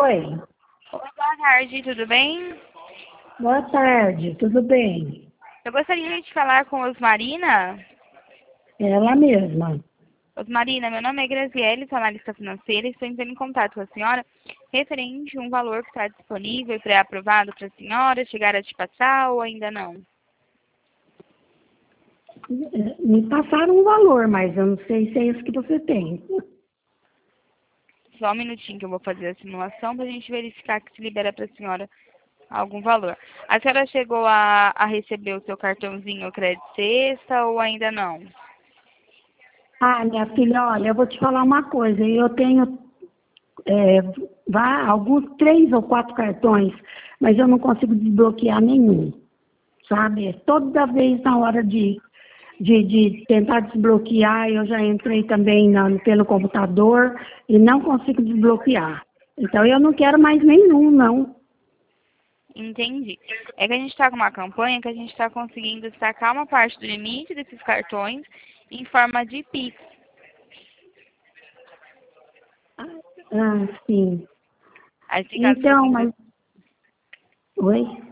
Oi, Oi, boa tarde, tudo bem? boa tarde, tudo bem? Eu gostaria de falar com Osmarina. Ela mesma. Osmarina, meu nome é Graziele, sou analista financeira e estou entrando em contato com a senhora referente a um valor que está disponível e pré-aprovado para a senhora chegar a te passar ou ainda não? Me passaram um valor, mas eu não sei se é isso que você tem. Só um minutinho que eu vou fazer a simulação para a gente verificar que se libera para a senhora algum valor. A senhora chegou a receber o seu cartãozinho crédito sexta ou ainda não? Ah, minha filha, olha, eu vou te falar uma coisa. Eu tenho é, alguns 3 ou 4 cartões, mas eu não consigo desbloquear nenhum, sabe? Toda vez na hora de tentar desbloquear, eu já entrei também pelo computador e não consigo desbloquear. Então, eu não quero mais nenhum, não. Entendi. É que a gente está com uma campanha que a gente está conseguindo sacar uma parte do limite desses cartões em forma de Pix. Ah, sim. Aí fica à sua Então, mas... Oi?